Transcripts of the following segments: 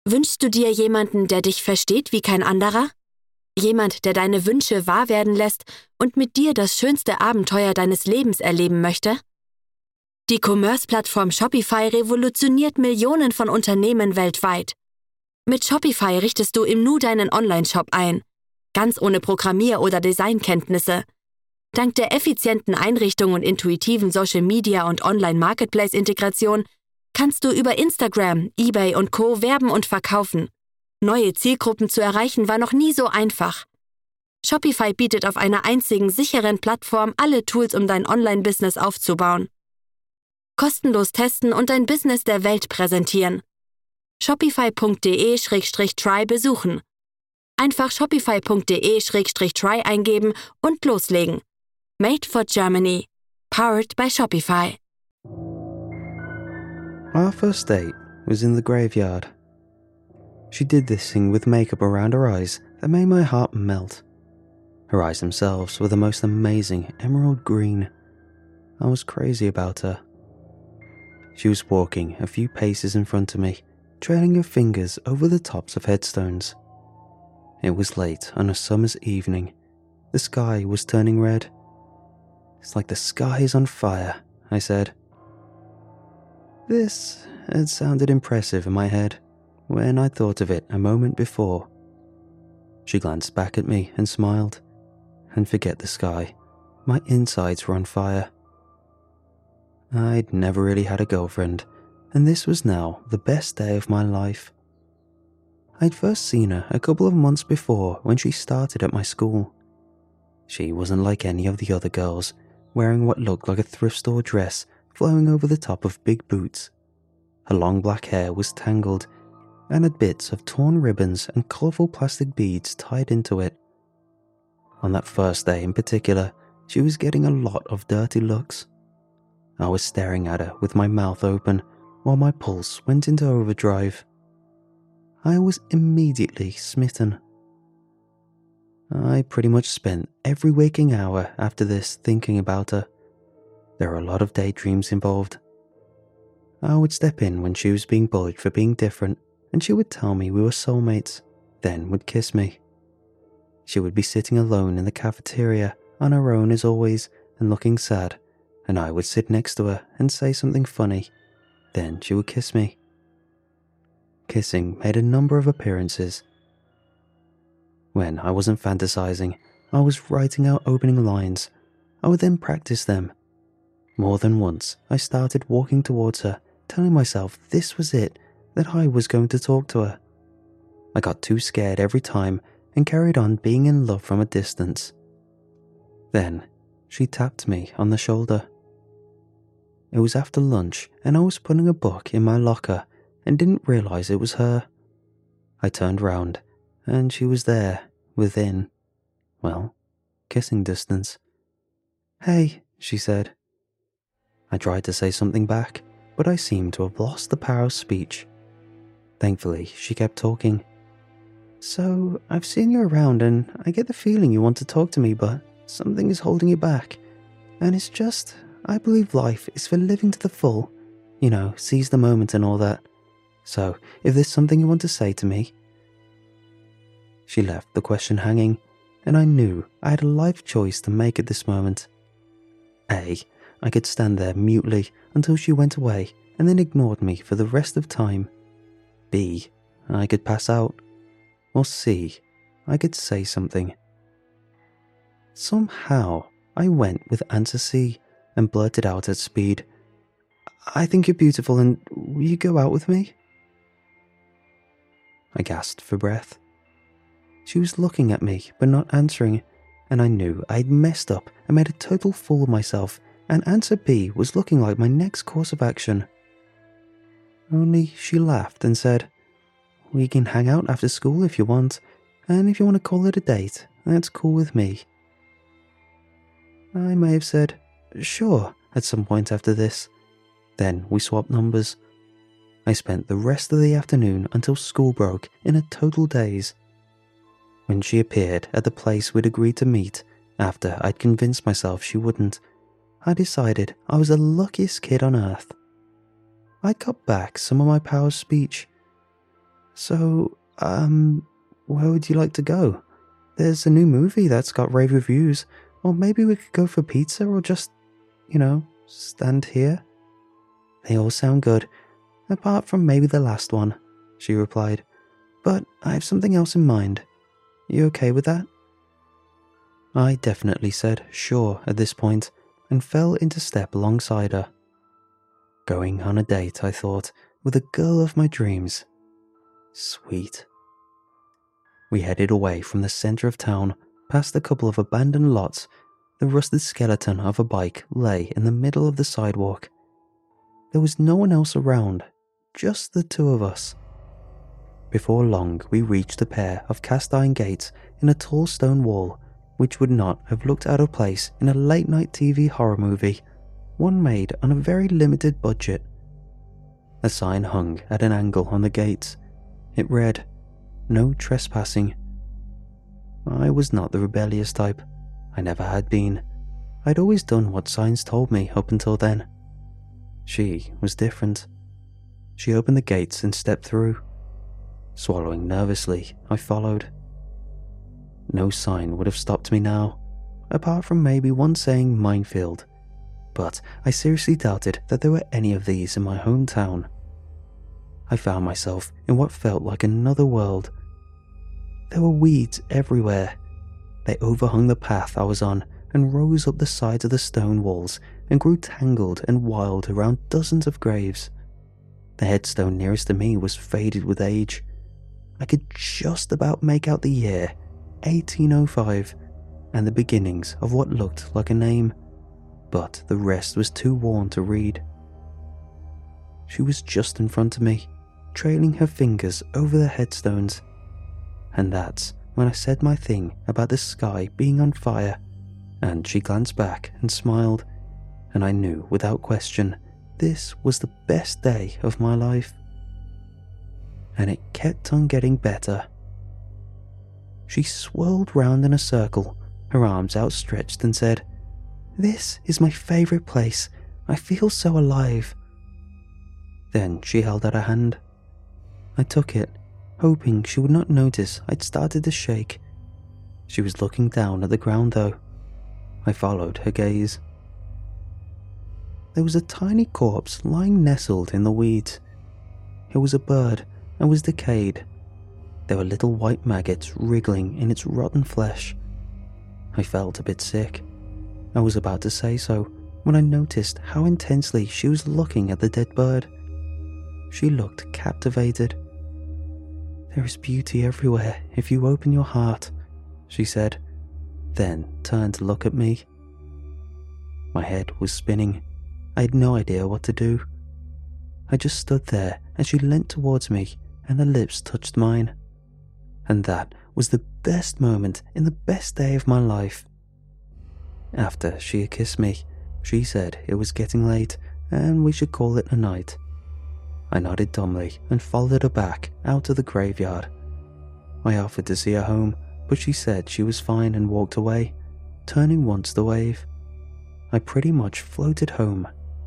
Wünschst du dir jemanden, der dich versteht wie kein anderer? Jemand, der deine Wünsche wahr werden lässt und mit dir das schönste Abenteuer deines Lebens erleben möchte? Die Commerce-Plattform Shopify revolutioniert Millionen von Unternehmen weltweit. Mit Shopify richtest du im Nu deinen Online-Shop ein, ganz ohne Programmier- oder Designkenntnisse. Dank der effizienten Einrichtung und intuitiven Social-Media- und Online-Marketplace-Integration kannst du über Instagram, eBay und Co. werben und verkaufen. Neue Zielgruppen zu erreichen war noch nie so einfach. Shopify bietet auf einer einzigen sicheren Plattform alle Tools, um dein Online-Business aufzubauen. Kostenlos testen und dein Business der Welt präsentieren. Shopify.de/try besuchen. Einfach shopify.de/try eingeben und loslegen. Made for Germany. Powered by Shopify. Our first date was in the graveyard. She did this thing with makeup around her eyes that made my heart melt. Her eyes themselves were the most amazing emerald green. I was crazy about her. She was walking a few paces in front of me, trailing her fingers over the tops of headstones. It was late on a summer's evening. The sky was turning red. "It's like the sky is on fire," I said. This had sounded impressive in my head when I thought of it a moment before. She glanced back at me and smiled. And forget the sky, my insides were on fire. I'd never really had a girlfriend, and this was now the best day of my life. I'd first seen her a couple of months before when she started at my school. She wasn't like any of the other girls, wearing what looked like a thrift store dress flowing over the top of big boots. Her long black hair was tangled and had bits of torn ribbons and colourful plastic beads tied into it. On that first day in particular, she was getting a lot of dirty looks. I was staring at her with my mouth open while my pulse went into overdrive. I was immediately smitten. I pretty much spent every waking hour after this thinking about her. There were a lot of daydreams involved. I would step in when she was being bullied for being different, and she would tell me we were soulmates, then would kiss me. She would be sitting alone in the cafeteria, on her own as always, and looking sad, and I would sit next to her and say something funny. Then she would kiss me. Kissing made a number of appearances. When I wasn't fantasizing, I was writing out opening lines. I would then practice them. More than once, I started walking towards her, telling myself this was it, that I was going to talk to her. I got too scared every time and carried on being in love from a distance. Then, she tapped me on the shoulder. It was after lunch and I was putting a book in my locker and didn't realize it was her. I turned round and she was there, within, well, kissing distance. "Hey," she said. I tried to say something back, but I seemed to have lost the power of speech. Thankfully, she kept talking. "So, I've seen you around and I get the feeling you want to talk to me, but something is holding you back. And it's just, I believe life is for living to the full. You know, seize the moment and all that. So, if there's something you want to say to me..." She left the question hanging, and I knew I had a life choice to make at this moment. A, I could stand there mutely until she went away and then ignored me for the rest of time. B, I could pass out. Or C, I could say something. Somehow, I went with answer C and blurted out at speed, "I think you're beautiful and will you go out with me?" I gasped for breath. She was looking at me but not answering, and I knew I'd messed up and made a total fool of myself, and answer B was looking like my next course of action. Only she laughed and said, "We can hang out after school if you want, and if you want to call it a date, that's cool with me." I may have said, "Sure," at some point after this. Then we swapped numbers. I spent the rest of the afternoon until school broke in a total daze. When she appeared at the place we'd agreed to meet, after I'd convinced myself she wouldn't, I decided I was the luckiest kid on earth. I'd got back some of my power of speech. So, where would you like to go? There's a new movie that's got rave reviews, or maybe we could go for pizza or just, stand here. They all sound good, apart from maybe the last one, she replied. But I have something else in mind. You okay with that? I definitely said sure at this point and fell into step alongside her. Going on a date, I thought, with a girl of my dreams. Sweet. We headed away from the centre of town, past a couple of abandoned lots. The rusted skeleton of a bike lay in the middle of the sidewalk. There was no one else around, just the two of us. Before long, we reached a pair of cast iron gates in a tall stone wall, which would not have looked out of place in a late-night TV horror movie, one made on a very limited budget. A sign hung at an angle on the gates. It read, "No trespassing." I was not the rebellious type. I never had been. I'd always done what signs told me up until then. She was different. She opened the gates and stepped through. Swallowing nervously, I followed. No sign would have stopped me now, apart from maybe one saying minefield, but I seriously doubted that there were any of these in my hometown. I found myself in what felt like another world. There were weeds everywhere. They overhung the path I was on and rose up the sides of the stone walls and grew tangled and wild around dozens of graves. The headstone nearest to me was faded with age. I could just about make out the year, 1805, and the beginnings of what looked like a name, but the rest was too worn to read. She was just in front of me, trailing her fingers over the headstones, and that's when I said my thing about the sky being on fire, and she glanced back and smiled, and I knew without question this was the best day of my life. And it kept on getting better. She swirled round in a circle, her arms outstretched, and said, "This is my favourite place. I feel so alive." Then she held out her hand. I took it, hoping she would not notice I'd started to shake. She was looking down at the ground though. I followed her gaze. There was a tiny corpse lying nestled in the weeds. It was a bird and was decayed. There were little white maggots wriggling in its rotten flesh. I felt a bit sick. I was about to say so when I noticed how intensely she was looking at the dead bird. She looked captivated. "There is beauty everywhere if you open your heart," she said, then turned to look at me. My head was spinning. I had no idea what to do. I just stood there as she leant towards me and her lips touched mine. And that was the best moment in the best day of my life. After she had kissed me, she said it was getting late and we should call it a night. I nodded dumbly and followed her back out of the graveyard. I offered to see her home, but she said she was fine and walked away, turning once to wave. I pretty much floated home.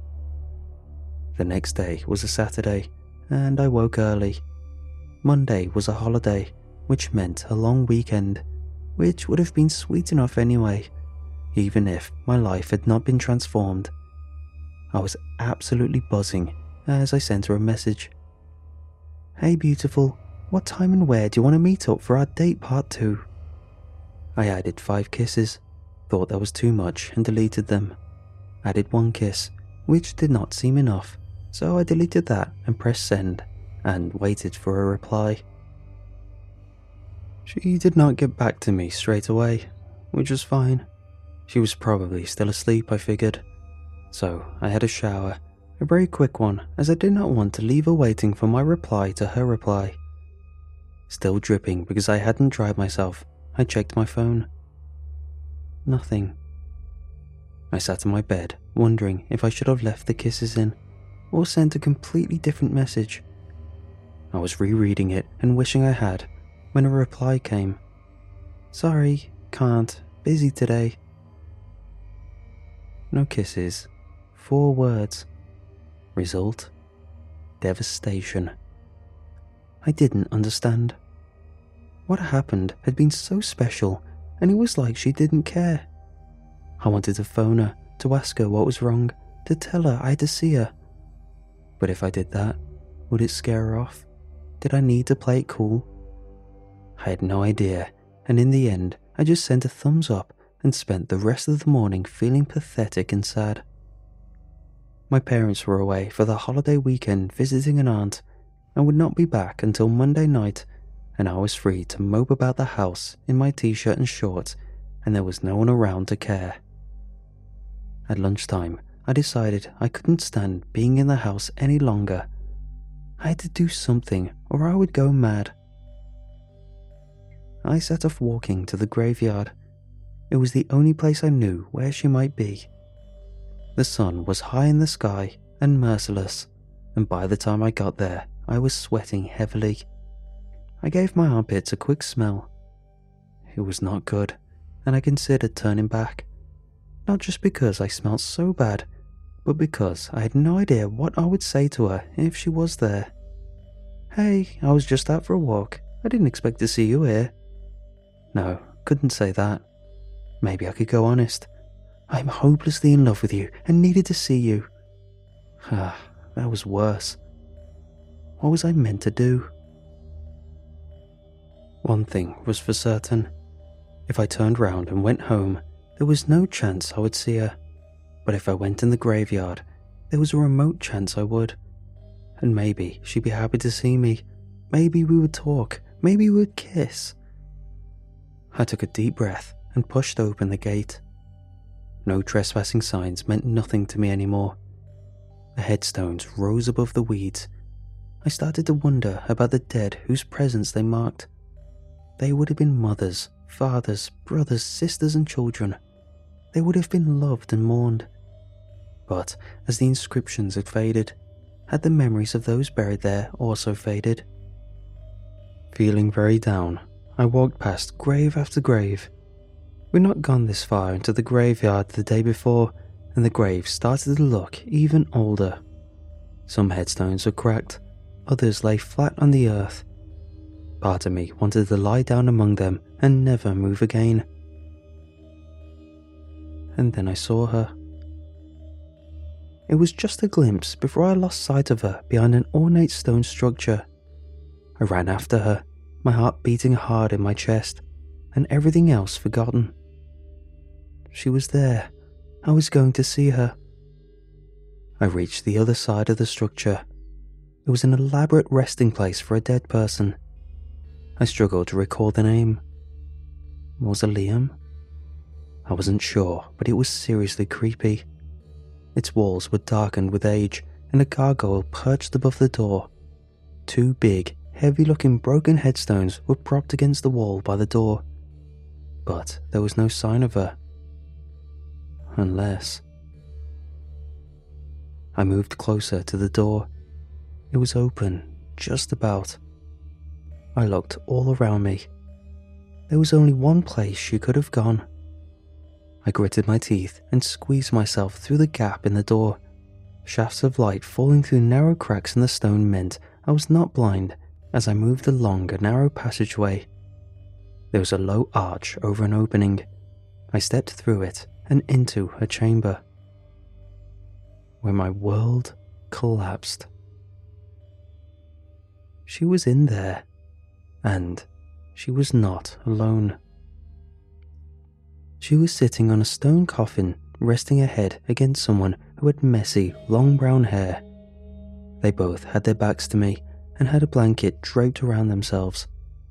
The next day was a Saturday, and I woke early. Monday was a holiday, which meant a long weekend, which would have been sweet enough anyway, even if my life had not been transformed. I was absolutely buzzing as I sent her a message. "Hey beautiful, what time and where do you want to meet up for our date part 2? I added 5 kisses, thought that was too much and deleted them. Added 1 kiss, which did not seem enough, so I deleted that and pressed send, and waited for a reply. She did not get back to me straight away, which was fine. She was probably still asleep, I figured. So I had a shower, a very quick one, as I did not want to leave her waiting for my reply to her reply. Still dripping because I hadn't dried myself, I checked my phone. Nothing. I sat in my bed, wondering if I should have left the kisses in, or sent a completely different message. I was rereading it and wishing I had, when a reply came. "Sorry, can't, busy today." No kisses. 4 words. Result: devastation. I didn't understand. What happened had been so special, and it was like she didn't care. I wanted to phone her, to ask her what was wrong, to tell her I had to see her. But if I did that, would it scare her off? Did I need to play it cool? I had no idea, and in the end, I just sent a thumbs up and spent the rest of the morning feeling pathetic and sad. My parents were away for the holiday weekend visiting an aunt and would not be back until Monday night, and I was free to mope about the house in my t-shirt and shorts, and there was no one around to care. At lunchtime, I decided I couldn't stand being in the house any longer. I had to do something or I would go mad. I set off walking to the graveyard. It was the only place I knew where she might be. The sun was high in the sky and merciless, and by the time I got there, I was sweating heavily. I gave my armpits a quick smell. It was not good, and I considered turning back. Not just because I smelled so bad, but because I had no idea what I would say to her if she was there. "Hey, I was just out for a walk. I didn't expect to see you here." No, couldn't say that. Maybe I could go honest. "I'm hopelessly in love with you and needed to see you." That was worse. What was I meant to do? One thing was for certain. If I turned round and went home, there was no chance I would see her. But if I went in the graveyard, there was a remote chance I would. And maybe she'd be happy to see me. Maybe we would talk. Maybe we would kiss. I took a deep breath and pushed open the gate. No trespassing signs meant nothing to me anymore. The headstones rose above the weeds. I started to wonder about the dead whose presence they marked. They would have been mothers, fathers, brothers, sisters, and children. They would have been loved and mourned. But as the inscriptions had faded, had the memories of those buried there also faded? Feeling very down, I walked past grave after grave. We'd not gone this far into the graveyard the day before, and the graves started to look even older. Some headstones were cracked, others lay flat on the earth. Part of me wanted to lie down among them and never move again. And then I saw her. It was just a glimpse before I lost sight of her behind an ornate stone structure. I ran after her, my heart beating hard in my chest, and everything else forgotten. She was there. I was going to see her. I reached the other side of the structure. It was an elaborate resting place for a dead person. I struggled to recall the name. Mausoleum? I wasn't sure, but it was seriously creepy. Its walls were darkened with age, and a gargoyle perched above the door. Two big, heavy-looking broken headstones were propped against the wall by the door. But there was no sign of her. Unless... I moved closer to the door. It was open, just about. I looked all around me. There was only one place she could have gone. I gritted my teeth and squeezed myself through the gap in the door. Shafts of light falling through narrow cracks in the stone meant I was not blind as I moved along a narrow passageway. There was a low arch over an opening. I stepped through it and into a chamber where my world collapsed. She was in there, and she was not alone. She was sitting on a stone coffin, resting her head against someone who had messy, long brown hair. They both had their backs to me and had a blanket draped around themselves.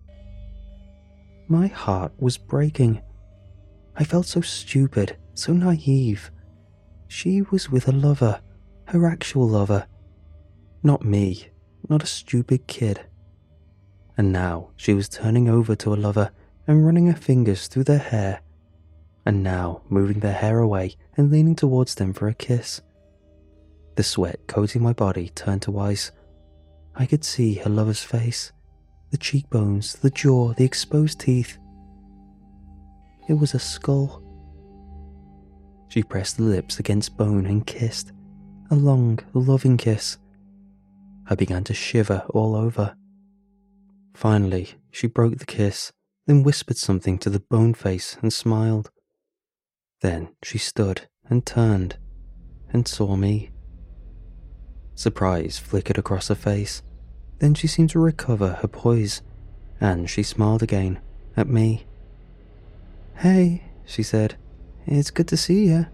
My heart was breaking. I felt so stupid, so naive. She was with a lover, her actual lover. Not me, not a stupid kid. And now she was turning over to a lover and running her fingers through their hair, and now moving their hair away and leaning towards them for a kiss. The sweat coating my body turned to ice. I could see her lover's face, the cheekbones, the jaw, the exposed teeth. It was a skull. She pressed the lips against bone and kissed, a long, loving kiss. I began to shiver all over. Finally, she broke the kiss, then whispered something to the bone face and smiled. Then she stood and turned and saw me. Surprise flickered across her face. Then she seemed to recover her poise, and she smiled again at me. "Hey," she said, "it's good to see you."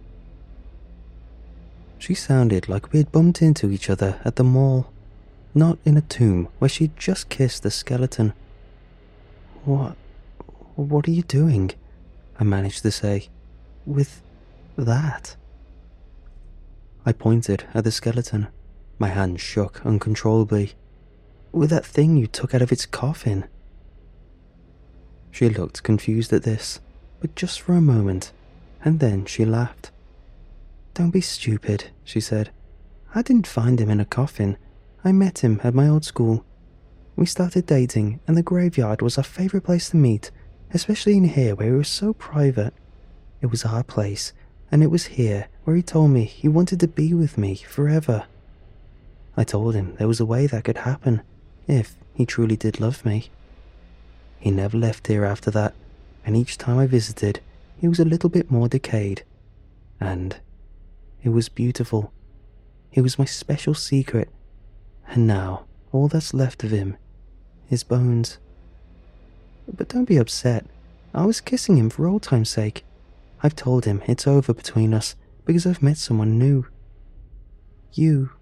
She sounded like we had bumped into each other at the mall, not in a tomb where she'd just kissed a skeleton. What are you doing?" I managed to say. "With that?" I pointed at the skeleton. My hand shook uncontrollably. "With that thing you took out of its coffin." She looked confused at this, but just for a moment, and then she laughed. "Don't be stupid," she said. "I didn't find him in a coffin. I met him at my old school. We started dating, and the graveyard was our favourite place to meet, especially in here where it was so private. It was our place, and it was here where he told me he wanted to be with me forever. I told him there was a way that could happen, if he truly did love me. He never left here after that, and each time I visited, he was a little bit more decayed. And it was beautiful. He was my special secret, and now all that's left of him is bones. But don't be upset. I was kissing him for old time's sake. I've told him it's over between us because I've met someone new. You."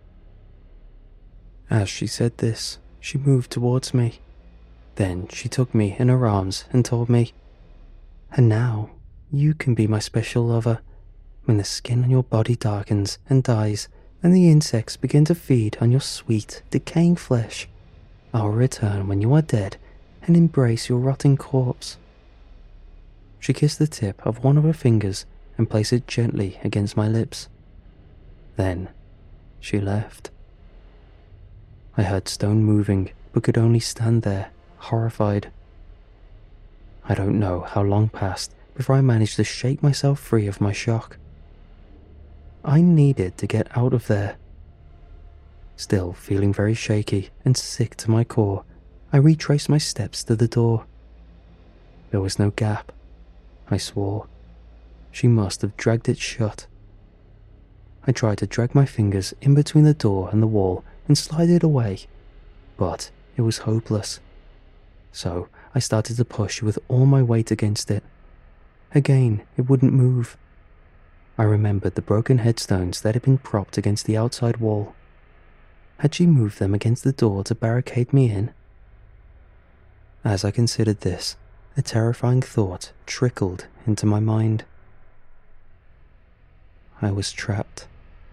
As she said this, she moved towards me. Then she took me in her arms and told me, "And now you can be my special lover. When the skin on your body darkens and dies, and the insects begin to feed on your sweet, decaying flesh, I'll return when you are dead and embrace your rotting corpse." She kissed the tip of one of her fingers and placed it gently against my lips. Then she left. I heard Stone moving, but could only stand there, horrified. I don't know how long passed before I managed to shake myself free of my shock. I needed to get out of there. Still feeling very shaky and sick to my core, I retraced my steps to the door. There was no gap. I swore. She must have dragged it shut. I tried to drag my fingers in between the door and the wall and slide it away, but it was hopeless. So I started to push with all my weight against it. Again, it wouldn't move. I remembered the broken headstones that had been propped against the outside wall. Had she moved them against the door to barricade me in? As I considered this, a terrifying thought trickled into my mind. I was trapped.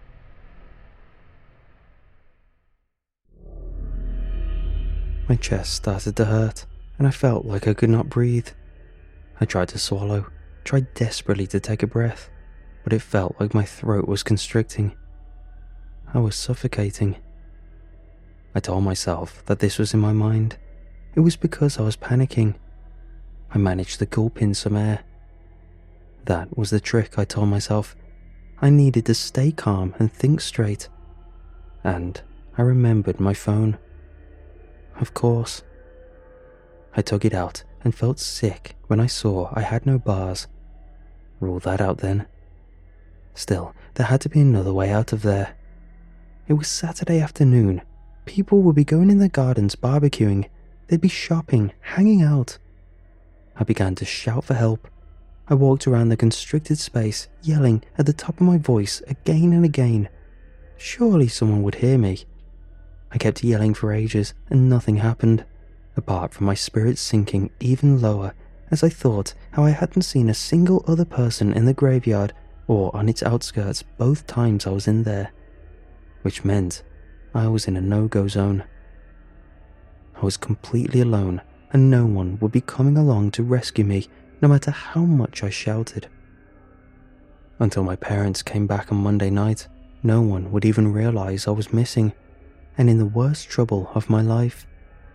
My chest started to hurt, and I felt like I could not breathe. I tried to swallow, tried desperately to take a breath, but it felt like my throat was constricting. I was suffocating. I told myself that this was in my mind. It was because I was panicking. I managed to gulp in some air. That was the trick, I told myself. I needed to stay calm and think straight. And I remembered my phone. Of course. I took it out and felt sick when I saw I had no bars. Rule that out then. Still, there had to be another way out of there. It was Saturday afternoon. People would be going in their gardens barbecuing. They'd be shopping, hanging out. I began to shout for help. I walked around the constricted space, yelling at the top of my voice again and again. Surely someone would hear me. I kept yelling for ages, and nothing happened, apart from my spirit sinking even lower as I thought how I hadn't seen a single other person in the graveyard or on its outskirts both times I was in there, which meant I was in a no-go zone. I was completely alone, and no one would be coming along to rescue me, no matter how much I shouted. Until my parents came back on Monday night, no one would even realize I was missing, and in the worst trouble of my life.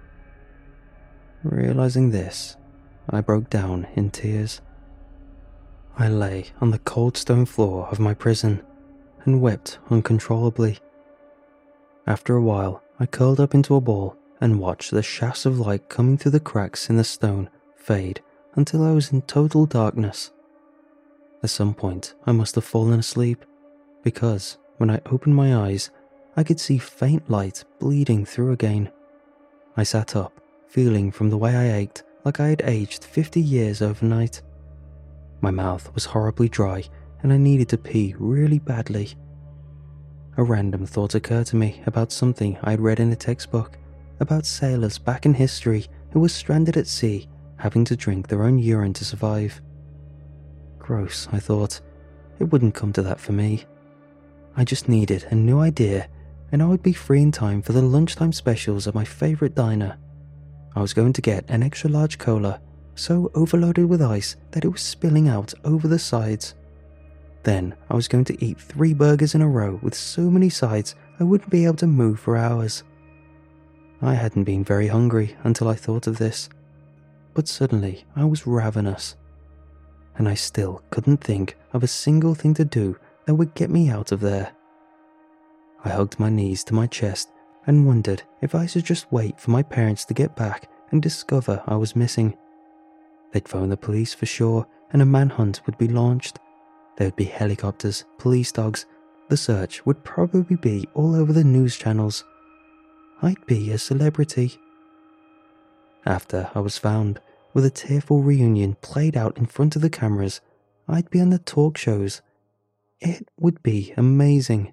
Realizing this, I broke down in tears. I lay on the cold stone floor of my prison and wept uncontrollably. After a while, I curled up into a ball and watched the shafts of light coming through the cracks in the stone fade until I was in total darkness. At some point, I must have fallen asleep, because when I opened my eyes, I could see faint light bleeding through again. I sat up, feeling from the way I ached like I had aged 50 years overnight. My mouth was horribly dry, and I needed to pee really badly. A random thought occurred to me about something I had read in a textbook, about sailors back in history who were stranded at sea, having to drink their own urine to survive. Gross, I thought. It wouldn't come to that for me. I just needed a new idea, and I would be free in time for the lunchtime specials at my favourite diner. I was going to get an extra large cola, so overloaded with ice that it was spilling out over the sides. Then I was going to eat 3 burgers in a row with so many sides I wouldn't be able to move for hours. I hadn't been very hungry until I thought of this, but suddenly I was ravenous, and I still couldn't think of a single thing to do that would get me out of there. I hugged my knees to my chest and wondered if I should just wait for my parents to get back and discover I was missing. They'd phone the police for sure, and a manhunt would be launched. There would be helicopters, police dogs. The search would probably be all over the news channels. I'd be a celebrity. After I was found, with a tearful reunion played out in front of the cameras, I'd be on the talk shows. It would be amazing.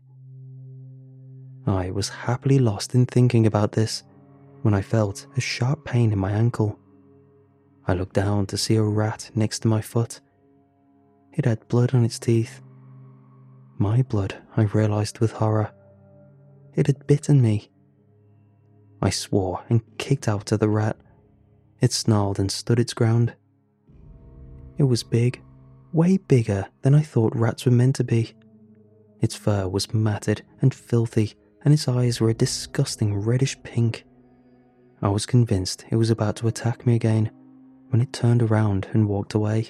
I was happily lost in thinking about this when I felt a sharp pain in my ankle. I looked down to see a rat next to my foot. It had blood on its teeth. My blood, I realized with horror. It had bitten me. I swore and kicked out at the rat. It snarled and stood its ground. It was big, way bigger than I thought rats were meant to be. Its fur was matted and filthy, and its eyes were a disgusting reddish pink. I was convinced it was about to attack me again when it turned around and walked away.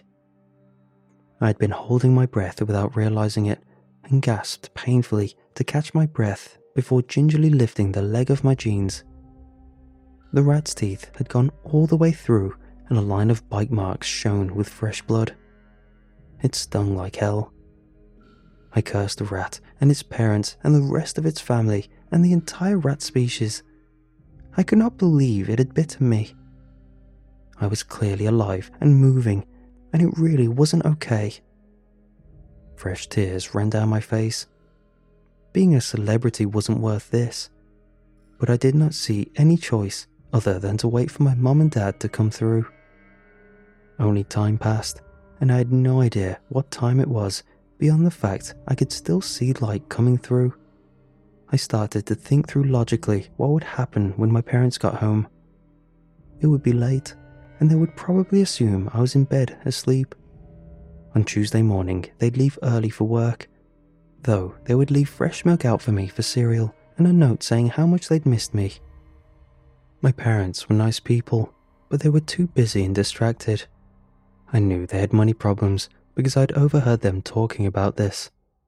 I had been holding my breath without realizing it, and gasped painfully to catch my breath before gingerly lifting the leg of my jeans. The rat's teeth had gone all the way through, and a line of bite marks shone with fresh blood. It stung like hell. I cursed the rat and its parents and the rest of its family and the entire rat species. I could not believe it had bitten me. I was clearly alive and moving, and it really wasn't okay. Fresh tears ran down my face. Being a celebrity wasn't worth this, but I did not see any choice other than to wait for my mom and dad to come through. Only time passed, and I had no idea what time it was beyond the fact I could still see light coming through. I started to think through logically what would happen when my parents got home. It would be late, and they would probably assume I was in bed asleep. On Tuesday morning, they'd leave early for work, though they would leave fresh milk out for me for cereal and a note saying how much they'd missed me. My parents were nice people, but they were too busy and distracted. I knew they had money problems because I'd overheard them talking about this.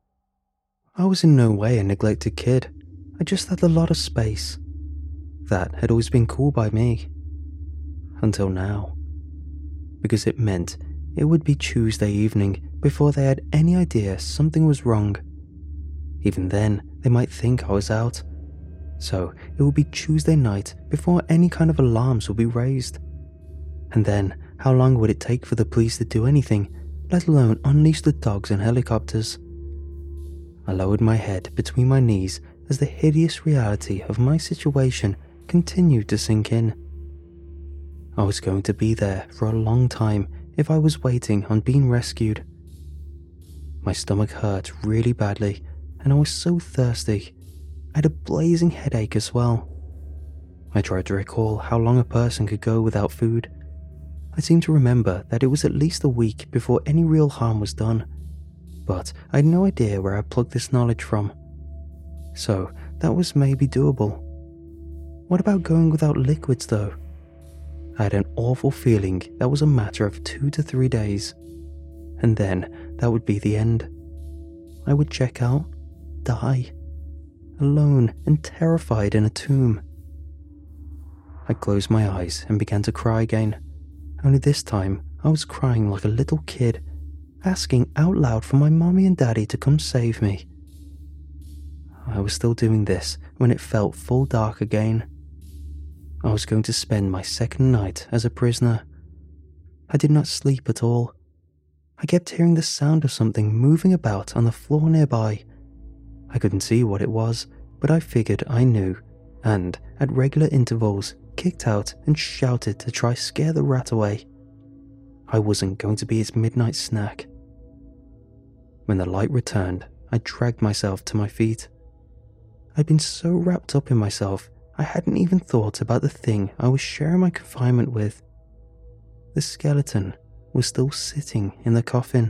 I was in no way a neglected kid. I just had a lot of space. That had always been cool by me. Until now. Because it meant it would be Tuesday evening before they had any idea something was wrong. Even then, they might think I was out. So it would be Tuesday night before any kind of alarms would be raised. And then, how long would it take for the police to do anything, let alone unleash the dogs and helicopters? I lowered my head between my knees as the hideous reality of my situation continued to sink in. I was going to be there for a long time if I was waiting on being rescued. My stomach hurt really badly, and I was so thirsty. I had a blazing headache as well. I tried to recall how long a person could go without food. I seemed to remember that it was at least a week before any real harm was done, but I had no idea where I plugged this knowledge from. So that was maybe doable. What about going without liquids though? I had an awful feeling that was a matter of 2 to 3 days, and then that would be the end. I would check out, die, alone and terrified in a tomb. I closed my eyes and began to cry again. Only this time, I was crying like a little kid, asking out loud for my mommy and daddy to come save me. I was still doing this when it felt full dark again. I was going to spend my second night as a prisoner. I did not sleep at all. I kept hearing the sound of something moving about on the floor nearby. I couldn't see what it was, but I figured I knew, and at regular intervals kicked out and shouted to try scare the rat away. I wasn't going to be its midnight snack. When the light returned, I dragged myself to my feet. I'd been so wrapped up in myself, I hadn't even thought about the thing I was sharing my confinement with. The skeleton was still sitting in the coffin.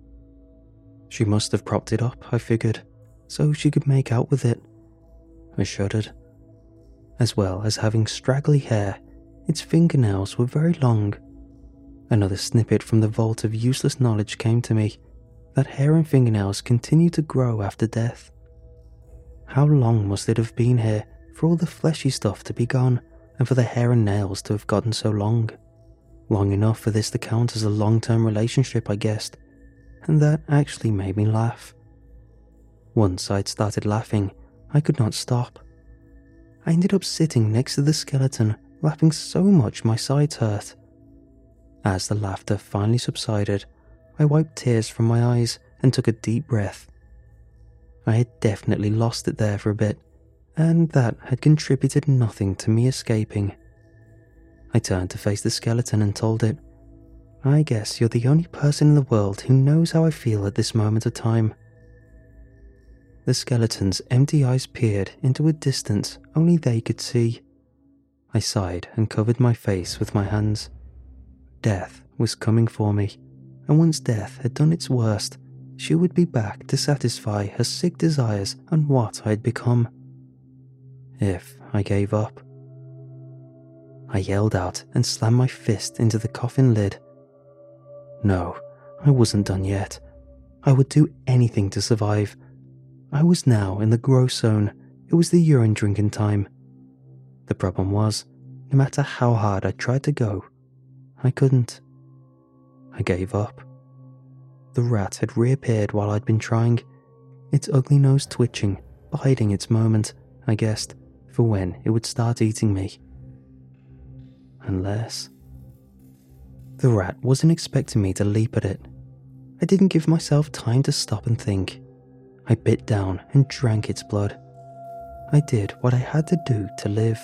She must have propped it up, I figured, so she could make out with it. I shuddered. As well as having straggly hair, its fingernails were very long. Another snippet from the vault of useless knowledge came to me, that hair and fingernails continue to grow after death. How long must it have been here for all the fleshy stuff to be gone, and for the hair and nails to have gotten so long? Long enough for this to count as a long-term relationship, I guessed, and that actually made me laugh. Once I'd started laughing, I could not stop. I ended up sitting next to the skeleton, laughing so much my sides hurt. As the laughter finally subsided, I wiped tears from my eyes and took a deep breath. I had definitely lost it there for a bit, and that had contributed nothing to me escaping. I turned to face the skeleton and told it, "I guess you're the only person in the world who knows how I feel at this moment of time." The skeleton's empty eyes peered into a distance only they could see. I sighed and covered my face with my hands. Death was coming for me, and once death had done its worst, she would be back to satisfy her sick desires on what I had become. If I gave up. I yelled out and slammed my fist into the coffin lid. No, I wasn't done yet. I would do anything to survive. I was now in the gross zone. It was the urine drinking time. The problem was, no matter how hard I tried to go, I couldn't. I gave up. The rat had reappeared while I'd been trying, its ugly nose twitching, biding its moment, I guessed, for when it would start eating me. Unless... The rat wasn't expecting me to leap at it. I didn't give myself time to stop and think. I bit down and drank its blood. I did what I had to do to live.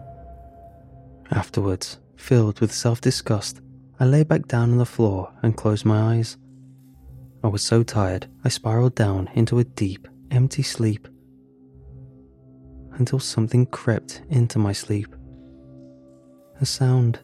Afterwards, filled with self-disgust, I lay back down on the floor and closed my eyes. I was so tired, I spiraled down into a deep, empty sleep. Until something crept into my sleep. A sound.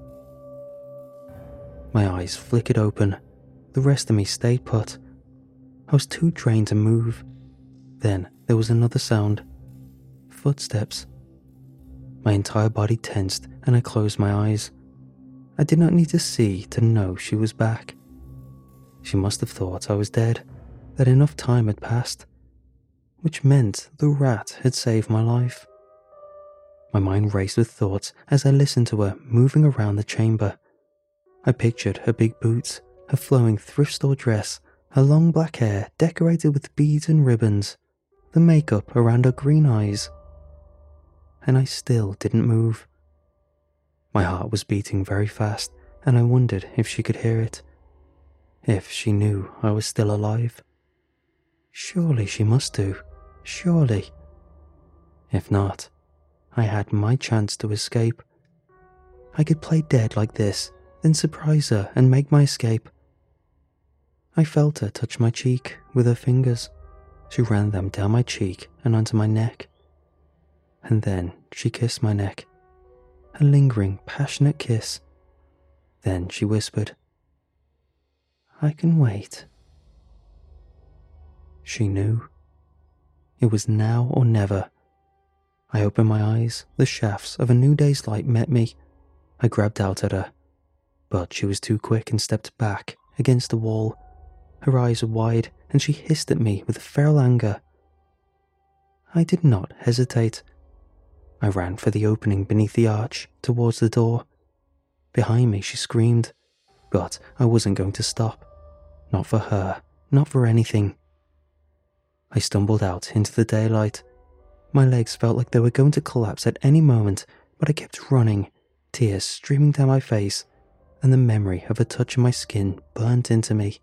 My eyes flickered open. The rest of me stayed put. I was too drained to move. Then there was another sound. Footsteps. My entire body tensed and I closed my eyes. I did not need to see to know she was back. She must have thought I was dead, that enough time had passed, which meant the rat had saved my life. My mind raced with thoughts as I listened to her moving around the chamber. I pictured her big boots, her flowing thrift store dress, her long black hair decorated with beads and ribbons, the makeup around her green eyes. And I still didn't move. My heart was beating very fast, and I wondered if she could hear it. If she knew I was still alive. Surely she must do. Surely. If not, I had my chance to escape. I could play dead like this, then surprise her and make my escape. I felt her touch my cheek with her fingers. She ran them down my cheek and onto my neck. And then she kissed my neck. A lingering, passionate kiss. Then she whispered, "I can wait." She knew. It was now or never. I opened my eyes. The shafts of a new day's light met me. I grabbed out at her, but she was too quick and stepped back against the wall. Her eyes were wide, and she hissed at me with feral anger. I did not hesitate. I ran for the opening beneath the arch, towards the door. Behind me, she screamed, but I wasn't going to stop. Not for her, not for anything. I stumbled out into the daylight. My legs felt like they were going to collapse at any moment, but I kept running, tears streaming down my face, and the memory of a touch on my skin burnt into me.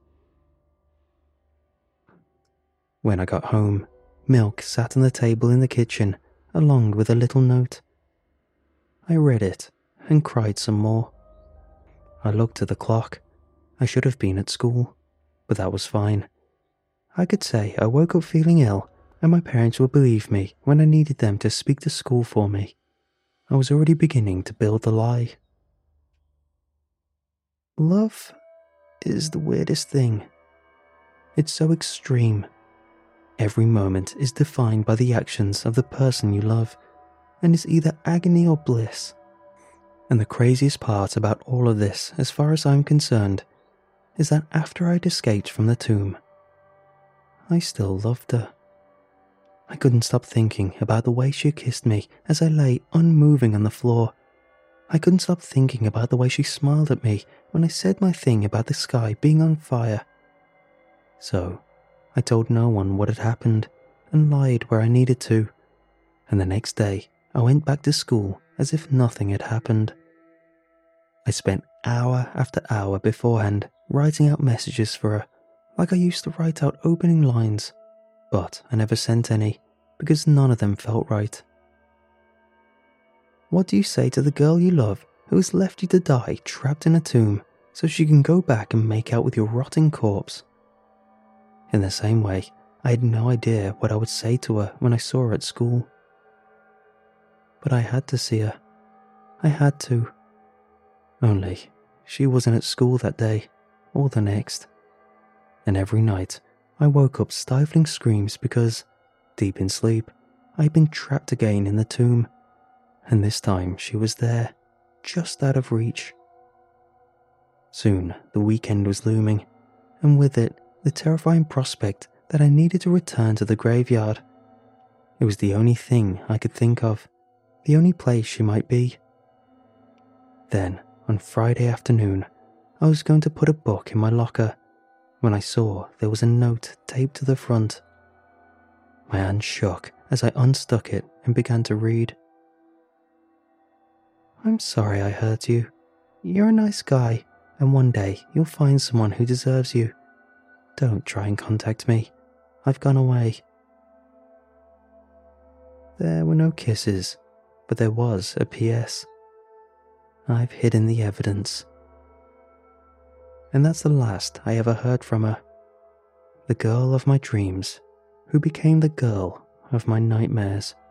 When I got home, milk sat on the table in the kitchen, along with a little note. I read it and cried some more. I looked at the clock. I should have been at school, but that was fine. I could say I woke up feeling ill, and my parents would believe me when I needed them to speak to school for me. I was already beginning to build the lie. Love is the weirdest thing. It's so extreme. Every moment is defined by the actions of the person you love, and is either agony or bliss. And the craziest part about all of this, as far as I'm concerned, is that after I'd escaped from the tomb, I still loved her. I couldn't stop thinking about the way she kissed me as I lay unmoving on the floor. I couldn't stop thinking about the way she smiled at me when I said my thing about the sky being on fire. So, I told no one what had happened and lied where I needed to, and the next day I went back to school as if nothing had happened. I spent hour after hour beforehand writing out messages for her, like I used to write out opening lines, but I never sent any because none of them felt right. What do you say to the girl you love who has left you to die trapped in a tomb so she can go back and make out with your rotting corpse? In the same way, I had no idea what I would say to her when I saw her at school. But I had to see her. I had to. Only, she wasn't at school that day, or the next. And every night, I woke up stifling screams because, deep in sleep, I had been trapped again in the tomb. And this time she was there, just out of reach. Soon, the weekend was looming, and with it, the terrifying prospect that I needed to return to the graveyard. It was the only thing I could think of, the only place she might be. Then, on Friday afternoon, I was going to put a book in my locker when I saw there was a note taped to the front. My hand shook as I unstuck it and began to read. I'm sorry I hurt you. You're a nice guy, and one day you'll find someone who deserves you. Don't try and contact me. I've gone away. There were no kisses, but there was a PS. I've hidden the evidence. And that's the last I ever heard from her. The girl of my dreams, who became the girl of my nightmares.